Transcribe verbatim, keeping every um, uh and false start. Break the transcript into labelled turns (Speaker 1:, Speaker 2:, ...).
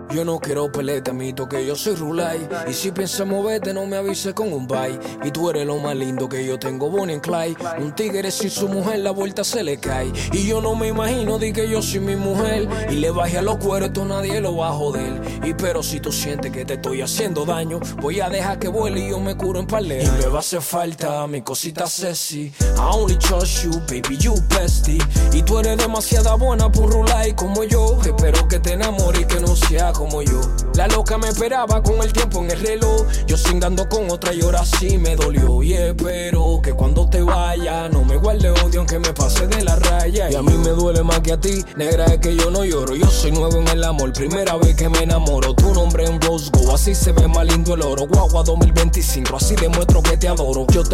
Speaker 1: Yo no quiero pelearte, mito que yo soy Rulay. Y si piensas moverte, no me avises con un bye. Y tú eres lo más lindo que yo tengo, Bonnie and Clyde. Un tigre sin su mujer, la vuelta se le cae. Y yo no me imagino, di que yo soy mi mujer. Y le bajé a los cueros, esto nadie lo va a joder. Y pero si tú sientes que te estoy haciendo daño, voy a dejar que vuele y yo me curo en par de años. Y me va a hacer falta mi cosita sexy. I only trust you, baby, you bestie. Y tú eres demasiada buena por Rulay como yo. Espero que te enamores y que no sea como yo. La loca me esperaba con el tiempo en el reloj. Yo singando con otra y ahora sí me dolió. Y espero que cuando te vaya no me guarde odio aunque me pase de la raya. Y a mí me duele más que a ti, negra, es que yo no lloro. Yo soy nuevo en el amor, primera vez que me enamoro. Tu nombre en Rose Gold, así se ve más lindo el oro. Guagua dos mil veinticinco, así demuestro que te adoro. Yo te